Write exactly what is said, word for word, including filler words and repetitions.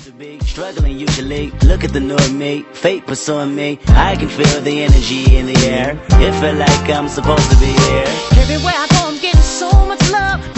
to be struggling usually. Look at the new me, fate pursuing me. I can feel the energy in the air. It feel like I'm supposed to be here. Everywhere I go, I'm getting so much love.